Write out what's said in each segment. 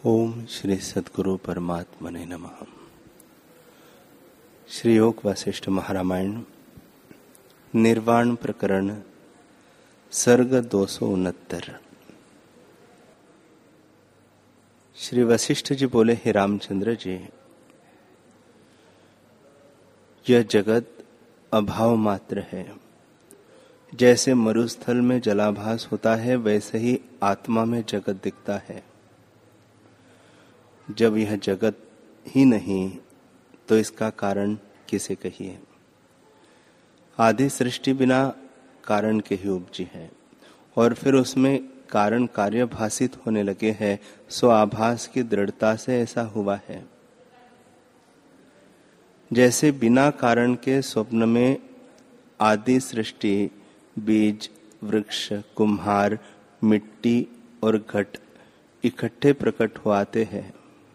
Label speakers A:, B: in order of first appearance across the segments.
A: ओम श्री सद्गुरु परमात्मने नमः। श्री योग वशिष्ठ महारामायण निर्वाण प्रकरण सर्ग 269। श्री वशिष्ठ जी बोले, हे रामचंद्र जी, यह जगत अभाव मात्र है। जैसे मरुस्थल में जलाभास होता है, वैसे ही आत्मा में जगत दिखता है। जब यह जगत ही नहीं तो इसका कारण किसे कहिए। आदि सृष्टि बिना कारण के ही उपजी है और फिर उसमें कारण कार्य भासित होने लगे हैं, सो आभास की दृढ़ता से ऐसा हुआ है। जैसे बिना कारण के स्वप्न में आदि सृष्टि, बीज, वृक्ष, कुम्हार, मिट्टी और घट इकट्ठे प्रकट हो आते हैं।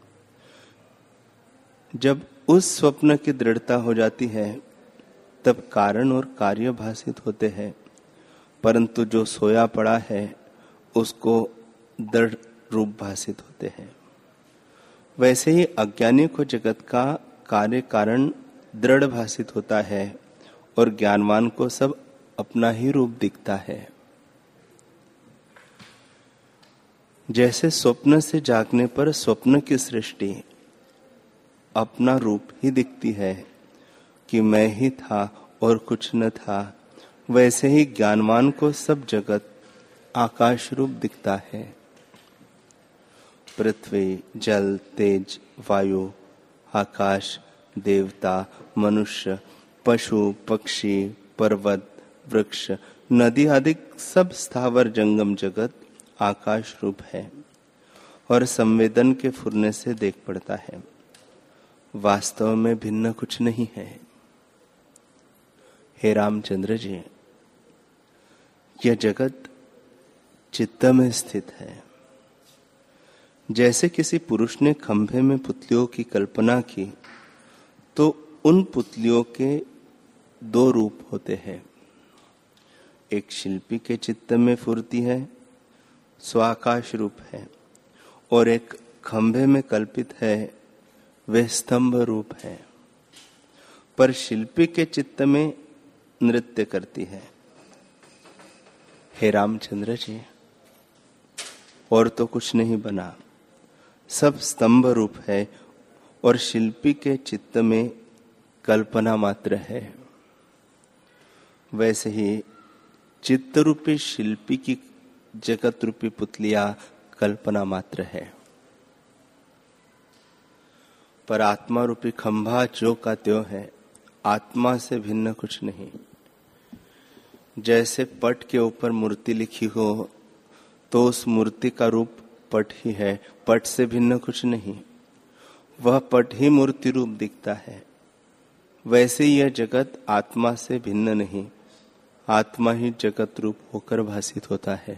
A: जब उस स्वप्न की दृढ़ता हो जाती है तब कारण और कार्य भासित होते हैं, परंतु जो सोया पड़ा है उसको दृढ़ रूप भासित होते हैं। वैसे ही अज्ञानी को जगत का कार्य कारण दृढ़ भासित होता है और ज्ञानवान को सब अपना ही रूप दिखता है। जैसे स्वप्न से जागने पर स्वप्न की सृष्टि अपना रूप ही दिखती है कि मैं ही था और कुछ न था, वैसे ही ज्ञानवान को सब जगत आकाश रूप दिखता है। पृथ्वी, जल, तेज, वायु, आकाश, देवता, मनुष्य, पशु, पक्षी, पर्वत, वृक्ष, नदी आदि सब स्थावर जंगम जगत आकाश रूप है और संवेदन के फुरने से देख पड़ता है। वास्तव में भिन्न कुछ नहीं है। हे रामचंद्र जी, यह जगत चित्त में स्थित है। जैसे किसी पुरुष ने खंभे में पुतलियों की कल्पना की तो उन पुतलियों के दो रूप होते हैं। एक शिल्पी के चित्त में फुरती है, स्वाकाश रूप है, और एक खंभे में कल्पित है, वह स्तंभ रूप है। पर शिल्पी के चित्त में नृत्य करती है। हे रामचंद्र जी, और तो कुछ नहीं बना, सब स्तंभ रूप है और शिल्पी के चित्त में कल्पना मात्र है। वैसे ही चित्त रूपी शिल्पी की जगत रूपी पुतलियां कल्पना मात्र है, पर आत्मा रूपी खंभा जो का त्यों है, आत्मा से भिन्न कुछ नहीं। जैसे पट के ऊपर मूर्ति लिखी हो तो उस मूर्ति का रूप पट ही है, पट से भिन्न कुछ नहीं, वह पट ही मूर्ति रूप दिखता है। वैसे यह जगत आत्मा से भिन्न नहीं, आत्मा ही जगत रूप होकर भासित होता है।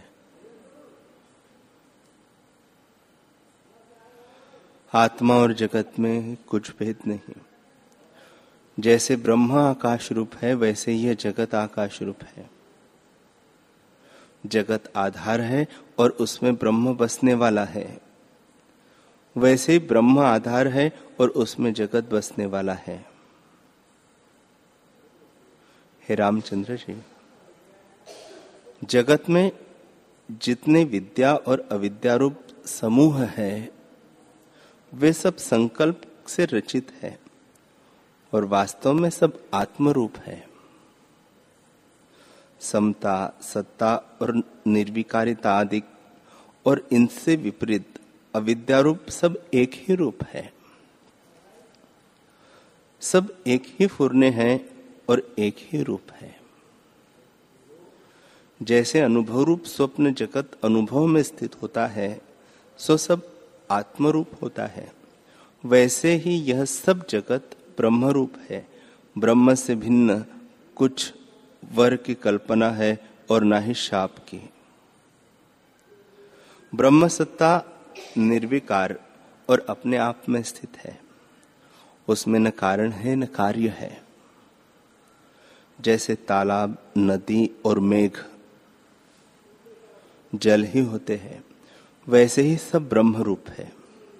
A: आत्मा और जगत में कुछ भेद नहीं। जैसे ब्रह्म आकाश रूप है, वैसे यह जगत आकाश रूप है। जगत आधार है और उसमें ब्रह्म बसने वाला है। वैसे ही ब्रह्म आधार है और उसमें जगत बसने वाला है। हे रामचंद्र जी, जगत में जितने विद्या और अविद्या रूप समूह है, वे सब संकल्प से रचित है और वास्तव में सब आत्मरूप है। समता, सत्ता और निर्विकारिता आदि और इनसे विपरीत अविद्यारूप सब एक ही रूप है। सब एक ही फुरने हैं और एक ही रूप है। जैसे अनुभव रूप स्वप्न जगत अनुभव में स्थित होता है, सो सब आत्मरूप होता है। वैसे ही यह सब जगत ब्रह्म रूप है। ब्रह्म से भिन्न कुछ वर की कल्पना है और ना ही शाप की। ब्रह्म सत्ता निर्विकार और अपने आप में स्थित है। उसमें न कारण है न कार्य है। जैसे तालाब, नदी और मेघ जल ही होते हैं, वैसे ही सब ब्रह्म रूप है।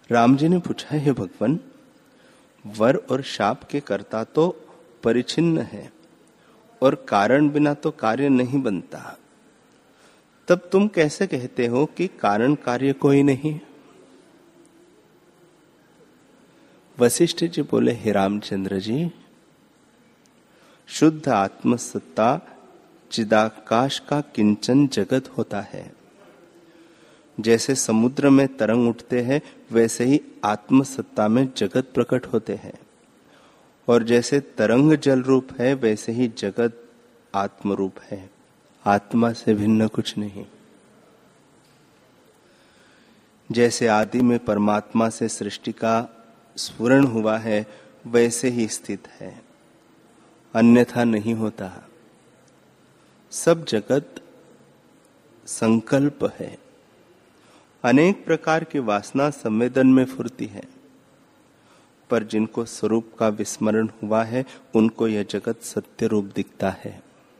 A: राम जी ने पूछा, हे भगवान, वर और शाप के कर्ता तो परिचिन्न है और कारण बिना तो कार्य नहीं बनता, तब तुम कैसे कहते हो कि कारण कार्य कोई नहीं? वशिष्ठ जी बोले, हे रामचंद्र जी, शुद्ध आत्मसत्ता चिदाकाश का किंचन जगत होता है। जैसे समुद्र में तरंग उठते हैं, वैसे ही आत्मसत्ता में जगत प्रकट होते हैं। और जैसे तरंग जल रूप है, वैसे ही जगत आत्म रूप है। आत्मा से भिन्न कुछ नहीं। जैसे आदि में परमात्मा से सृष्टि का स्फुरण हुआ है, वैसे ही स्थित है, अन्यथा नहीं होता। सब जगत संकल्प है। अनेक प्रकार की वासना संवेदन में फुरती है, पर जिनको स्वरूप का विस्मरण हुआ है, उनको यह जगत सत्य रूप दिखता है।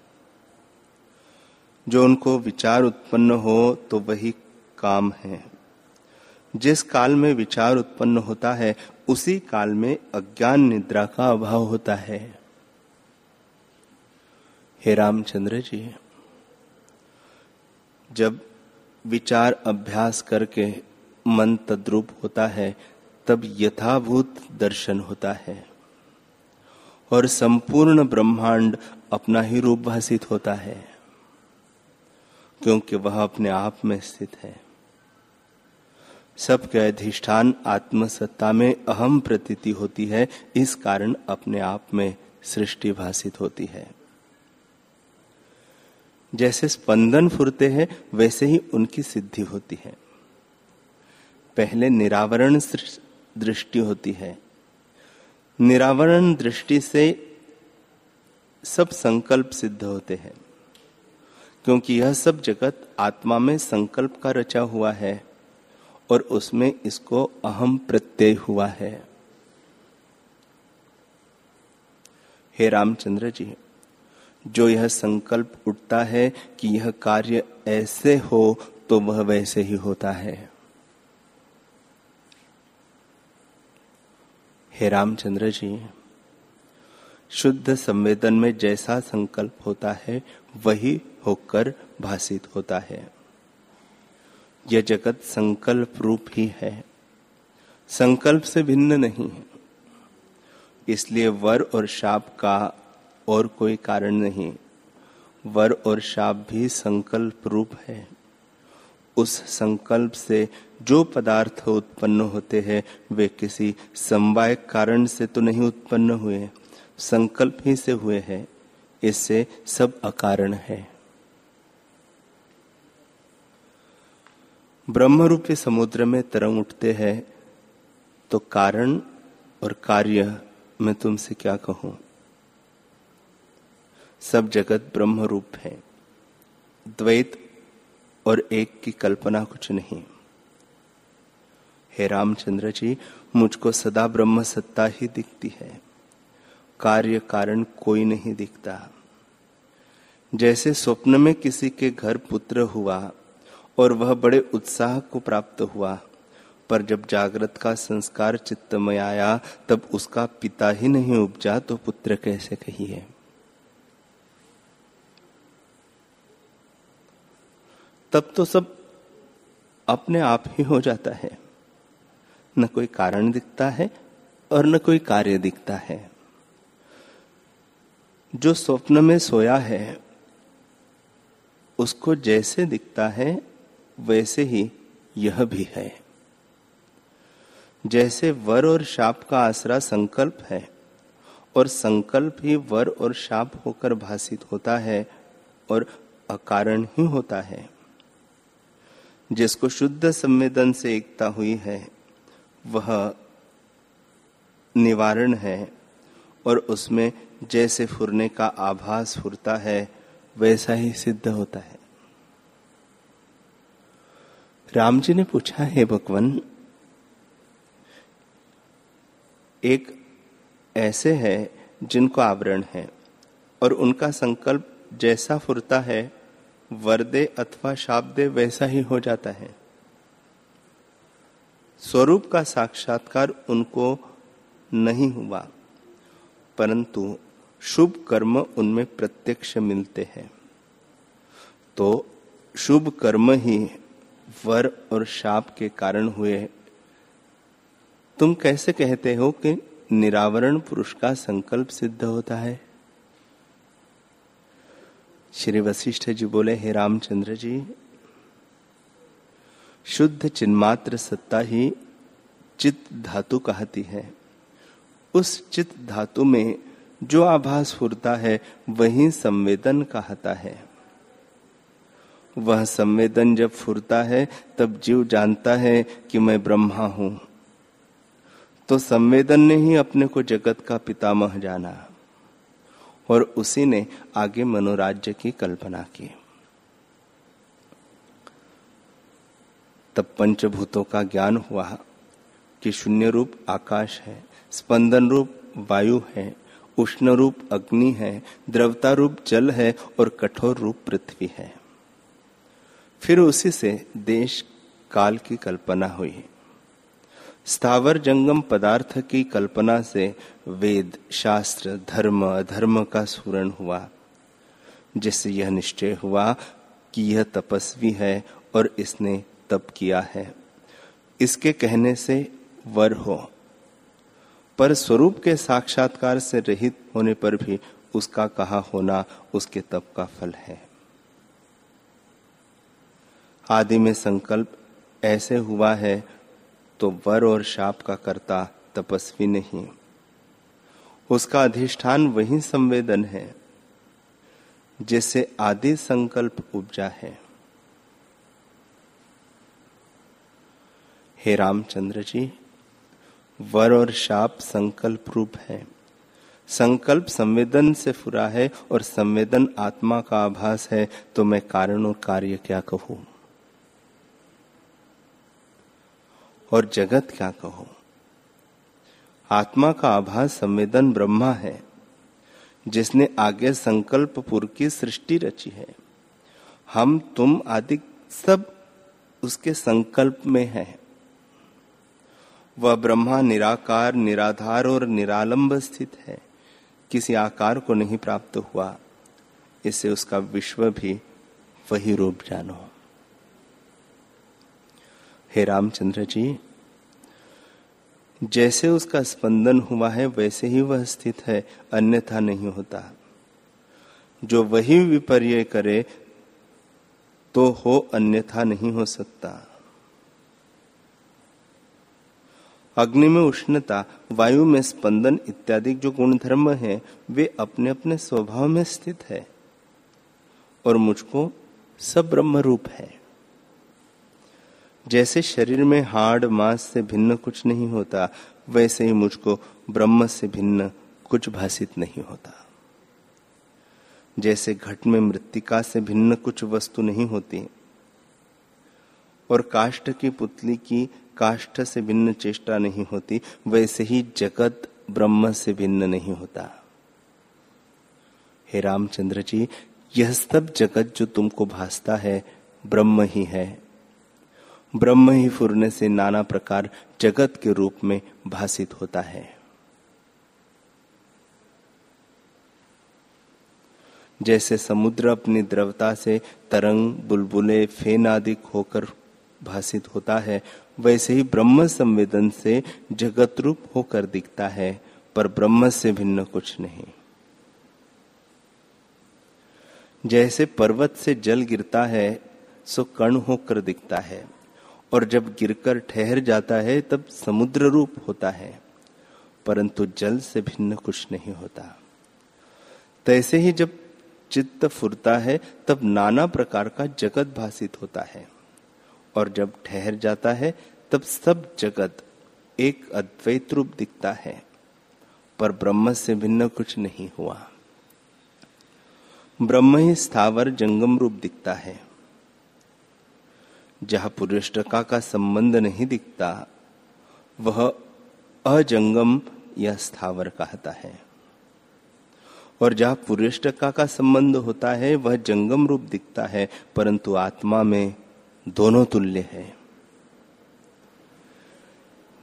A: जो उनको विचार उत्पन्न हो तो वही काम है। जिस काल में विचार उत्पन्न होता है, उसी काल में अज्ञान निद्रा का अभाव होता है। हे रामचंद्र जी, जब विचार अभ्यास करके मन तद्रूप होता है, तब यथाभूत दर्शन होता है और संपूर्ण ब्रह्मांड अपना ही रूप भासित होता है, क्योंकि वह अपने आप में स्थित है। सबके अधिष्ठान आत्मसत्ता में अहम प्रतीति होती है, इस कारण अपने आप में सृष्टि भासित होती है। जैसे स्पंदन फुरते हैं, वैसे ही उनकी सिद्धि होती है। पहले निरावरण दृष्टि होती है। निरावरण दृष्टि से सब संकल्प सिद्ध होते हैं, क्योंकि यह सब जगत आत्मा में संकल्प का रचा हुआ है और उसमें इसको अहम प्रत्यय हुआ है। हे रामचंद्र जी, जो यह संकल्प उठता है कि यह कार्य ऐसे हो, तो वह वैसे ही होता है। हे रामचंद्र जी, शुद्ध संवेदन में जैसा संकल्प होता है, वही होकर भासित होता है। यह जगत संकल्प रूप ही है, संकल्प से भिन्न नहीं है। इसलिए वर और शाप का और कोई कारण नहीं। वर और शाप भी संकल्प रूप है। उस संकल्प से जो पदार्थ उत्पन्न होते हैं, वे किसी समवाय कारण से तो नहीं उत्पन्न हुए, संकल्प ही से हुए हैं। इससे सब अकारण है। ब्रह्म रूपी समुद्र में तरंग उठते हैं, तो कारण और कार्य मैं तुमसे क्या कहूं। सब जगत ब्रह्म रूप है। द्वैत और एक की कल्पना कुछ नहीं। हे रामचंद्र जी, मुझको सदा ब्रह्म सत्ता ही दिखती है, कार्य कारण कोई नहीं दिखता। जैसे स्वप्न में किसी के घर पुत्र हुआ और वह बड़े उत्साह को प्राप्त हुआ, पर जब जागृत का संस्कार चित्त में आया, तब उसका पिता ही नहीं उपजा, तो पुत्र कैसे कहिए। तब तो सब अपने आप ही हो जाता है। न कोई कारण दिखता है और न कोई कार्य दिखता है। जो स्वप्न में सोया है, उसको जैसे दिखता है वैसे ही यह भी है। जैसे वर और शाप का आसरा संकल्प है, और संकल्प ही वर और शाप होकर भासित होता है और अकारण ही होता है। जिसको शुद्ध संवेदन से एकता हुई है, वह निवारण है, और उसमें जैसे फुरने का आभास फुरता है, वैसा ही सिद्ध होता है। राम जी ने पूछा, हे भगवान, एक ऐसे है जिनको आवरण है और उनका संकल्प जैसा फुरता है, वर दे अथवा शाप दे वैसा ही हो जाता है। स्वरूप का साक्षात्कार उनको नहीं हुआ, परंतु शुभ कर्म उनमें प्रत्यक्ष मिलते हैं। तो शुभ कर्म ही वर और शाप के कारण हुए। तुम कैसे कहते हो कि निरावरण पुरुष का संकल्प सिद्ध होता है? श्री वशिष्ठ जी बोले, हे रामचंद्र जी, शुद्ध चिन्मात्र सत्ता ही चित्त धातु कहती है। उस चित्त धातु में जो आभास फुरता है वही संवेदन कहता है। वह संवेदन जब फुरता है तब जीव जानता है कि मैं ब्रह्मा हूं। तो संवेदन ने ही अपने को जगत का पितामह जाना और उसी ने आगे मनोराज्य की कल्पना की। तब पंचभूतों का ज्ञान हुआ कि शून्य रूप आकाश है, स्पंदन रूप वायु है, उष्ण रूप अग्नि है, द्रवता रूप जल है और कठोर रूप पृथ्वी है। फिर उसी से देश काल की कल्पना हुई। स्थावर जंगम पदार्थ की कल्पना से वेद, शास्त्र, धर्म, अधर्म का स्फुरण हुआ, जिससे यह निश्चय हुआ कि यह तपस्वी है और इसने तप किया है। इसके कहने से वर हो, पर स्वरूप के साक्षात्कार से रहित होने पर भी उसका कहा होना उसके तप का फल है। आदि में संकल्प ऐसे हुआ है तो वर और शाप का कर्ता तपस्वी नहीं, उसका अधिष्ठान वही संवेदन है जिससे आदि संकल्प उपजा है। हे रामचंद्र जी, वर और शाप संकल्प रूप है। संकल्प संवेदन से फुरा है और संवेदन आत्मा का आभास है, तो मैं कारण और कार्य क्या कहूं और जगत क्या कहूं? आत्मा का आभास संवेदन ब्रह्मा है, जिसने आगे संकल्पपुर की सृष्टि रची है। हम तुम आदि सब उसके संकल्प में है। वह ब्रह्मा निराकार, निराधार और निरालंब स्थित है, किसी आकार को नहीं प्राप्त हुआ। इससे उसका विश्व भी वही रूप जानो। हे रामचंद्र जी, जैसे उसका स्पंदन हुआ है वैसे ही वह स्थित है, अन्यथा नहीं होता। जो वही विपर्य करे तो हो, अन्यथा नहीं हो सकता। अग्नि में उष्णता, वायु में स्पंदन इत्यादि जो गुणधर्म हैं वे अपने अपने स्वभाव में स्थित है और मुझको सब ब्रह्म रूप है। जैसे शरीर में हाड़ मांस से भिन्न कुछ नहीं होता, वैसे ही मुझको ब्रह्म से भिन्न कुछ भासित नहीं होता। जैसे घट में मृत्तिका से भिन्न कुछ वस्तु नहीं होती और काष्ठ की पुतली की काष्ठ से भिन्न चेष्टा नहीं होती, वैसे ही जगत ब्रह्म से भिन्न नहीं होता। हे रामचंद्र जी, यह सब जगत जो तुमको भासता है ब्रह्म ही है। ब्रह्म ही फुरने से नाना प्रकार जगत के रूप में भासित होता है। जैसे समुद्र अपनी द्रवता से तरंग, बुलबुले, फेन आदि होकर भासित होता है, वैसे ही ब्रह्म संवेदन से जगत रूप होकर दिखता है, पर ब्रह्म से भिन्न कुछ नहीं। जैसे पर्वत से जल गिरता है सो कण होकर दिखता है, और जब गिरकर ठहर जाता है तब समुद्र रूप होता है, परंतु जल से भिन्न कुछ नहीं होता। तैसे ही जब चित्त फुरता है तब नाना प्रकार का जगत भासित होता है, और जब ठहर जाता है तब सब जगत एक अद्वैत रूप दिखता है, पर ब्रह्म से भिन्न कुछ नहीं हुआ। ब्रह्म ही स्थावर जंगम रूप दिखता है। जहां पुरुषटका का संबंध नहीं दिखता वह अजंगम या स्थावर कहता है, और जहां पुरुषटका का संबंध होता है वह जंगम रूप दिखता है, परंतु आत्मा में दोनों तुल्य है।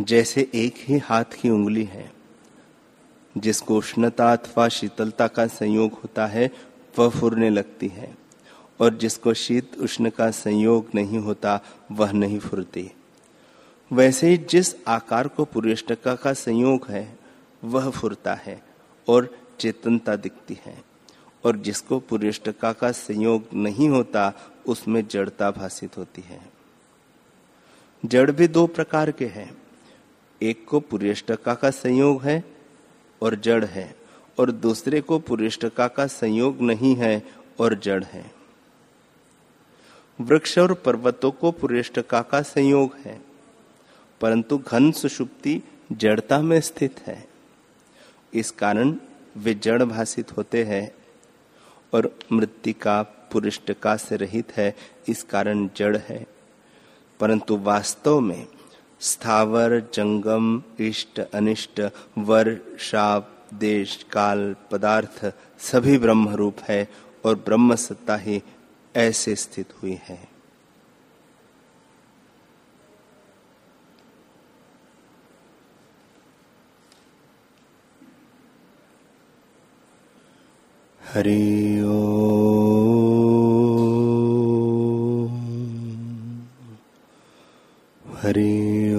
A: जैसे एक ही हाथ की उंगली है, जिसको उष्णता अथवा शीतलता का संयोग होता है वह फुरने लगती है, और जिसको शीत उष्ण का संयोग नहीं होता वह नहीं फुरती। वैसे ही जिस आकार को पुरेष्टका का संयोग है वह फुरता है और चेतनता दिखती है, और जिसको पुरेष्टका का संयोग नहीं होता उसमें जड़ता भासित होती है। जड़ भी दो प्रकार के हैं, एक को पुरेष्टका का संयोग है और जड़ है, और दूसरे को पुरेष्टका का संयोग नहीं है और जड़ है। वृक्ष और पर्वतों को पुरेष्टका का संयोग है, परंतु घन सुषुप्ति जड़ता में स्थित है, इस कारण वे जड़ भासित होते हैं, और मृत्तिका पुरेष्टका से रहित है, इस कारण जड़ है। परंतु वास्तव में स्थावर जंगम इष्ट अनिष्ट वर शाप देश काल पदार्थ सभी ब्रह्म रूप है, और ब्रह्म सत्ता ही ऐसे स्थित हुई है। हरि ओम हरि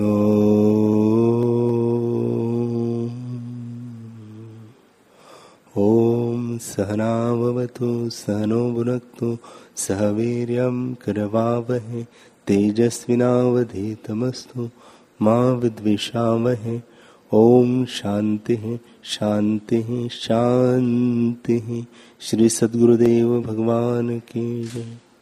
A: ओम सहना भवतु सहनो भुनक्तु सह वीर्यं करवावहै तेजस्विनावधीतमस्तु मा विद्विषावहै। ओम शांति शांति शांति। श्री सद्गुरुदेव भगवान की जय।